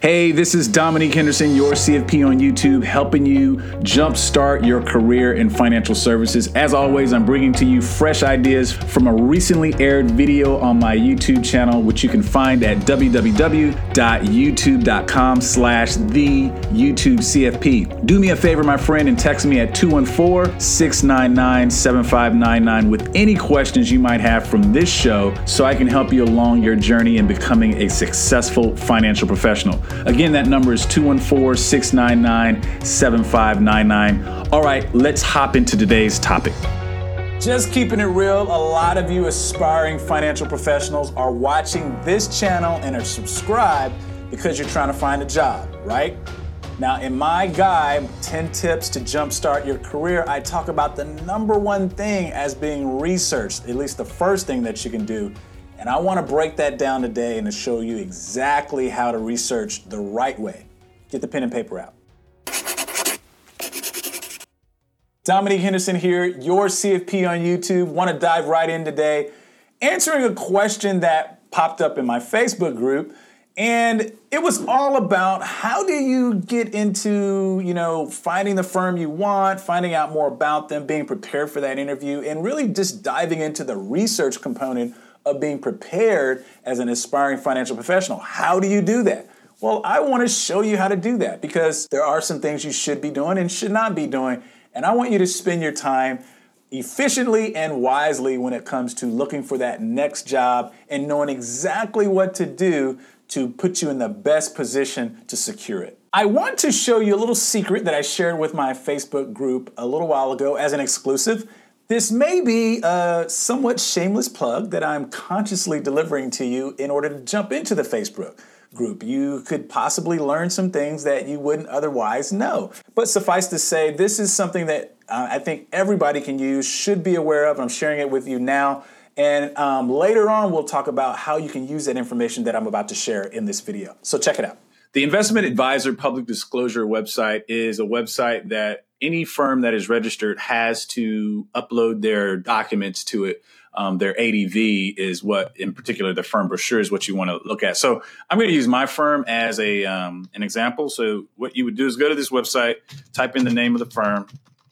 Hey, this is Dominique Henderson, your CFP on YouTube, helping you jumpstart your career in financial services. As always, I'm bringing to you fresh ideas from a recently aired video on my YouTube channel, which you can find at www.youtube.com/theyoutubecfp. Do me a favor, my friend, and text me at 214-699-7599 with any questions you might have from this show so I can help you along your journey in becoming a successful financial professional. Again, that number is 214-699-7599. All right, let's hop into today's topic. Just keeping it real, a lot of you aspiring financial professionals are watching this channel and are subscribed because you're trying to find a job, right? Now, in my guide, 10 Tips to Jumpstart Your Career, I talk about the number one thing as being researched, at least the first thing that you can do. And I want to break that down today and to show you exactly how to research the right way. Get the pen and paper out. Dominique Henderson here, your CFP on YouTube. Want to dive right in today, answering a question that popped up in my Facebook group. And it was all about how do you get into, finding the firm you want, finding out more about them, being prepared for that interview, and really just diving into the research component of being prepared as an aspiring financial professional. How do you do that? Well, I want to show you how to do that because there are some things you should be doing and should not be doing. And I want you to spend your time efficiently and wisely when it comes to looking for that next job and knowing exactly what to do to put you in the best position to secure it. I want to show you a little secret that I shared with my Facebook group a little while ago as an exclusive. This may be a somewhat shameless plug that I'm consciously delivering to you in order to jump into the Facebook group. You could possibly learn some things that you wouldn't otherwise know. But suffice to say, this is something that I think everybody can use, should be aware of. I'm sharing it with you now. And later on, we'll talk about how you can use that information that I'm about to share in this video. So check it out. The Investment Advisor Public Disclosure website is a website that any firm that is registered has to upload their documents to it. Their ADV is what, in particular, the firm brochure is what you want to look at. So I'm going to use my firm as an example. So what you would do is go to this website, type in the name of the firm,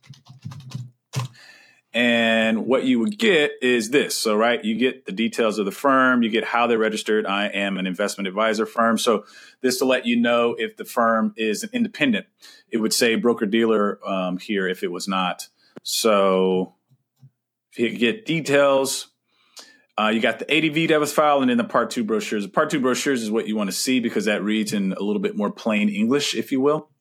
and what you would get is this. So, right, you get the details of the firm, you get how they're registered. I am an investment advisor firm. So this to let you know if the firm is an independent. It would say broker-dealer here if it was not. So if you get details, you got the ADV that was filed and then the Part 2 brochures. The Part 2 brochures is what you want to see because that reads in a little bit more plain English, if you will.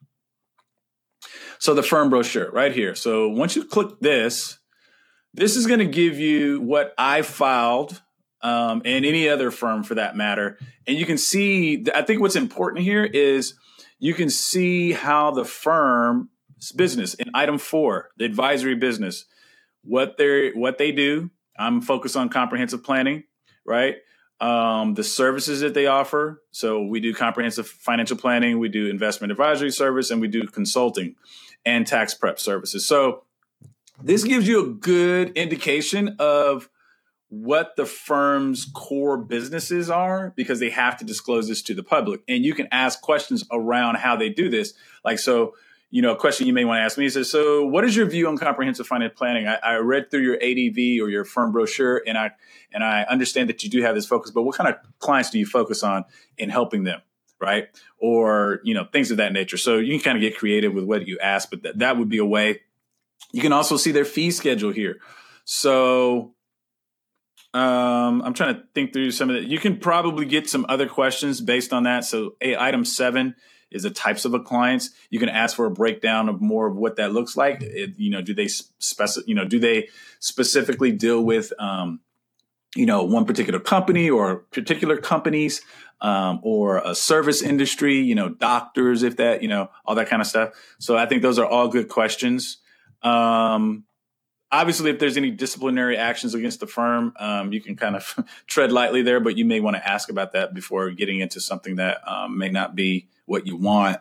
So the firm brochure right here. So once you click this is going to give you what I filed and any other firm for that matter. And you can see, I think what's important here is you can see how the firm's business in item 4, the advisory business, what they do. I'm focused on comprehensive planning, right? The services that they offer. So we do comprehensive financial planning, we do investment advisory service, and we do consulting and tax prep services. So this gives you a good indication of what the firm's core businesses are because they have to disclose this to the public. And you can ask questions around how they do this. Like, so, a question you may want to ask me is, so what is your view on comprehensive financial planning? I read through your ADV or your firm brochure, and I understand that you do have this focus, but what kind of clients do you focus on in helping them? Right? Or, things of that nature. So you can kind of get creative with what you ask, but that would be a way. You can also see their fee schedule here. So I'm trying to think through some of that. You can probably get some other questions based on that. So item 7 is the types of clients. You can ask for a breakdown of more of what that looks like. Do they specifically deal with, one particular company or particular companies, or a service industry, doctors, if that, all that kind of stuff. So I think those are all good questions. Obviously, if there's any disciplinary actions against the firm, you can kind of tread lightly there, but you may want to ask about that before getting into something that may not be what you want.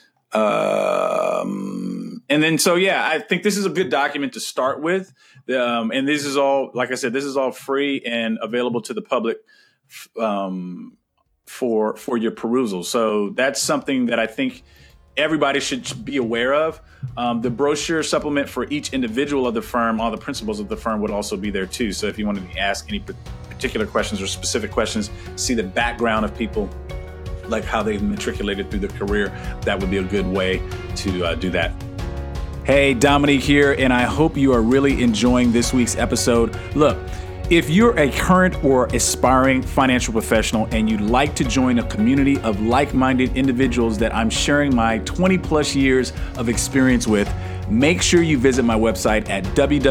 And then, I think this is a good document to start with. And this is all, like I said, this is all free and available to the public for your perusal. So that's something that I think everybody should be aware of. The brochure supplement for each individual of the firm, all the principals of the firm would also be there too. So if you wanted to ask any particular questions or specific questions, see the background of people, like how they've matriculated through their career, that would be a good way to do that. Hey, Dominique here, and I hope you are really enjoying this week's episode. Look, if you're a current or aspiring financial professional and you'd like to join a community of like-minded individuals that I'm sharing my 20 plus years of experience with, make sure you visit my website at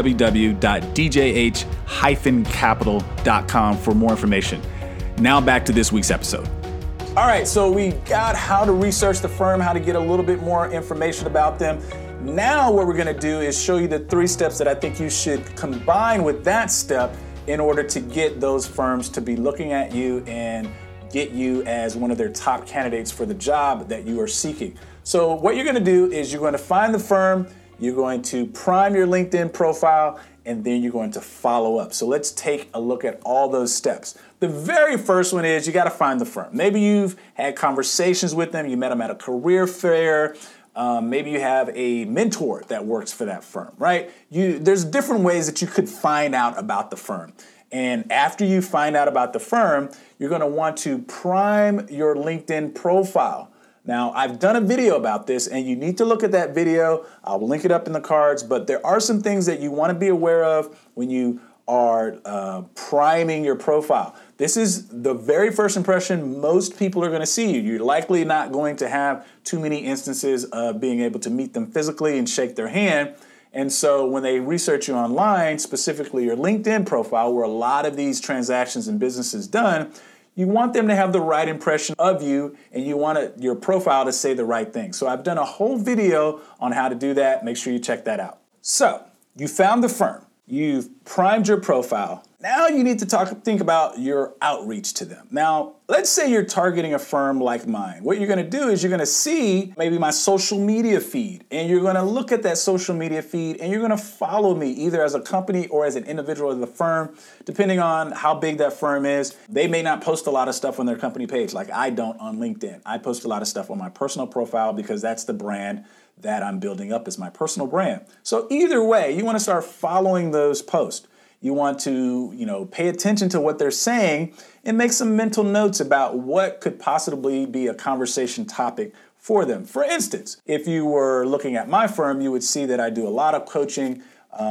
www.djh-capital.com for more information. Now back to this week's episode. All right, so we got how to research the firm, how to get a little bit more information about them. Now what we're gonna do is show you the 3 steps that I think you should combine with that step in order to get those firms to be looking at you and get you as one of their top candidates for the job that you are seeking. So what you're gonna do is you're going to find the firm, you're going to prime your LinkedIn profile, and then you're going to follow up. So let's take a look at all those steps. The very first one is you gotta find the firm. Maybe you've had conversations with them, you met them at a career fair, maybe you have a mentor that works for that firm, right? There's different ways that you could find out about the firm. And after you find out about the firm, you're gonna want to prime your LinkedIn profile. Now, I've done a video about this, and you need to look at that video. I'll link it up in the cards, but there are some things that you wanna be aware of when you are priming your profile. This is the very first impression most people are going to see you. You're likely not going to have too many instances of being able to meet them physically and shake their hand. And so when they research you online, specifically your LinkedIn profile, where a lot of these transactions and businesses done, you want them to have the right impression of you, and you want your profile to say the right thing. So I've done a whole video on how to do that. Make sure you check that out. So you found the firm. You've primed your profile. Now you need to think about your outreach to them. Now, let's say you're targeting a firm like mine. What you're gonna do is you're gonna see maybe my social media feed, and you're gonna look at that social media feed, and you're gonna follow me either as a company or as an individual of the firm, depending on how big that firm is. They may not post a lot of stuff on their company page like I don't on LinkedIn. I post a lot of stuff on my personal profile because that's the brand that I'm building up as my personal brand. So either way, you want to start following those posts. You want to, pay attention to what they're saying and make some mental notes about what could possibly be a conversation topic for them. For instance, if you were looking at my firm, you would see that I do a lot of coaching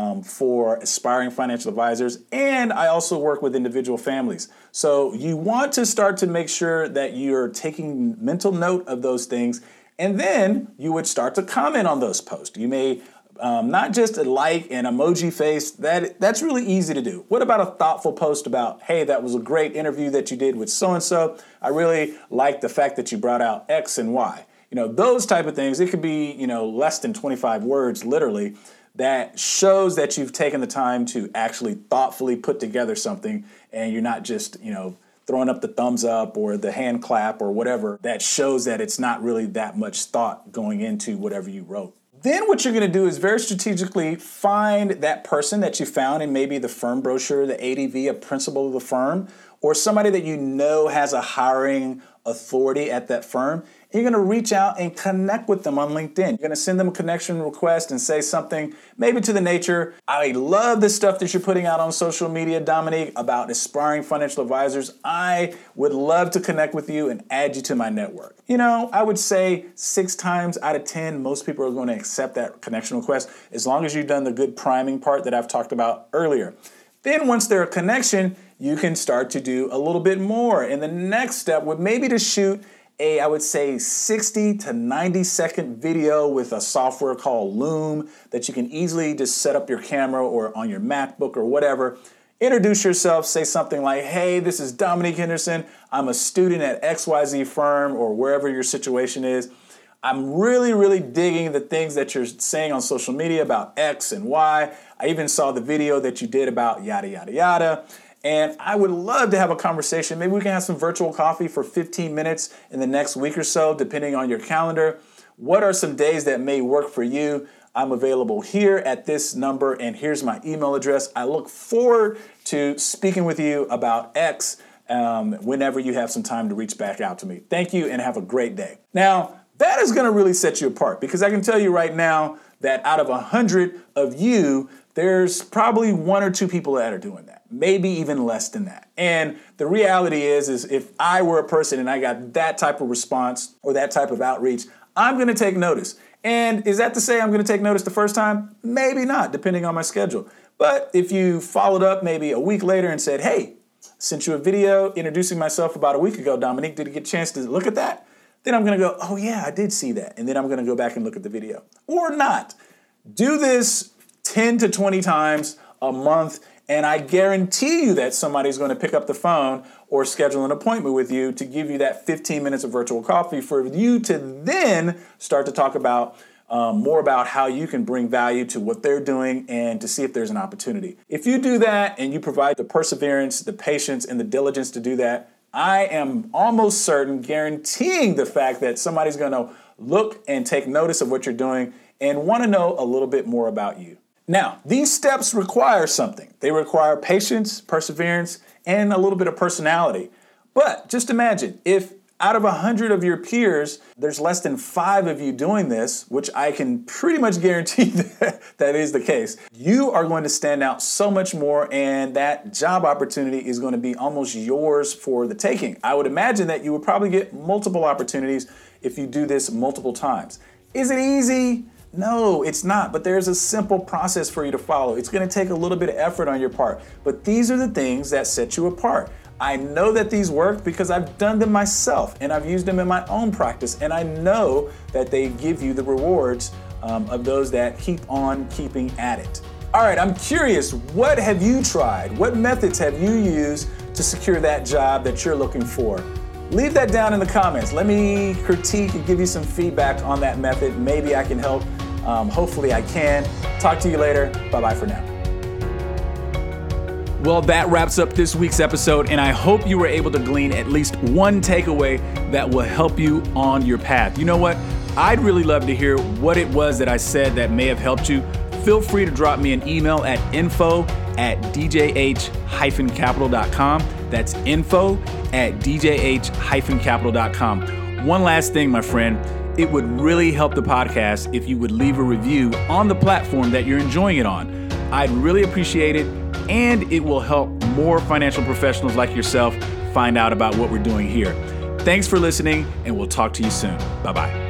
for aspiring financial advisors, and I also work with individual families. So you want to start to make sure that you're taking mental note of those things. And then you would start to comment on those posts. You may not just like an emoji face, that's really easy to do. What about a thoughtful post about, hey, that was a great interview that you did with so-and-so. I really like the fact that you brought out X and Y. Those type of things. It could be, less than 25 words, literally, that shows that you've taken the time to actually thoughtfully put together something, and you're not just, throwing up the thumbs up or the hand clap or whatever. That shows that it's not really that much thought going into whatever you wrote. Then what you're going to do is very strategically find that person that you found in maybe the firm brochure, the ADV, a principal of the firm, or somebody that you know has a hiring authority at that firm. You're going to reach out and connect with them on LinkedIn. You're going to send them a connection request and say something maybe to the nature, I love the stuff that you're putting out on social media, Dominique, about aspiring financial advisors. I would love to connect with you and add you to my network. I would say 6 times out of 10, most people are going to accept that connection request as long as you've done the good priming part that I've talked about earlier. Then once they're a connection, you can start to do a little bit more. And the next step would maybe to shoot I would say 60 to 90 second video with a software called Loom that you can easily just set up your camera or on your MacBook or whatever. Introduce yourself, say something like, hey, this is Dominique Henderson. I'm a student at XYZ firm or wherever your situation is. I'm really, really digging the things that you're saying on social media about X and Y. I even saw the video that you did about yada, yada, yada. And I would love to have a conversation. Maybe we can have some virtual coffee for 15 minutes in the next week or so, depending on your calendar. What are some days that may work for you? I'm available here at this number, and here's my email address. I look forward to speaking with you about X whenever you have some time to reach back out to me. Thank you and have a great day. Now, that is going to really set you apart because I can tell you right now that out of 100 of you, there's probably 1 or 2 people that are doing that, maybe even less than that. And the reality is if I were a person and I got that type of response or that type of outreach, I'm going to take notice. And is that to say I'm going to take notice the first time? Maybe not, depending on my schedule. But if you followed up maybe a week later and said, hey, sent you a video introducing myself about a week ago, Dominique, did you get a chance to look at that? Then I'm going to go, oh yeah, I did see that. And then I'm going to go back and look at the video. Or not. Do this 10 to 20 times a month, and I guarantee you that somebody's going to pick up the phone or schedule an appointment with you to give you that 15 minutes of virtual coffee for you to then start to talk about more about how you can bring value to what they're doing and to see if there's an opportunity. If you do that and you provide the perseverance, the patience, and the diligence to do that, I am almost certain, guaranteeing the fact that somebody's going to look and take notice of what you're doing and want to know a little bit more about you. Now, these steps require something. They require patience, perseverance, and a little bit of personality. But just imagine if out of 100 of your peers, there's less than 5 of you doing this, which I can pretty much guarantee that is the case. You are going to stand out so much more, and that job opportunity is going to be almost yours for the taking. I would imagine that you would probably get multiple opportunities if you do this multiple times. Is it easy? No, it's not, but there's a simple process for you to follow. It's going to take a little bit of effort on your part, but these are the things that set you apart. I know that these work because I've done them myself and I've used them in my own practice, and I know that they give you the rewards of those that keep on keeping at it. All right, I'm curious, what have you tried? What methods have you used to secure that job that you're looking for? Leave that down in the comments. Let me critique and give you some feedback on that method. Maybe I can help. Hopefully I can. Talk to you later. Bye-bye for now. Well, that wraps up this week's episode, and I hope you were able to glean at least one takeaway that will help you on your path. You know what? I'd really love to hear what it was that I said that may have helped you. Feel free to drop me an email at info@djh-capital.com. That's info@djh-capital.com. One last thing, my friend. It would really help the podcast if you would leave a review on the platform that you're enjoying it on. I'd really appreciate it, and it will help more financial professionals like yourself find out about what we're doing here. Thanks for listening, and we'll talk to you soon. Bye-bye.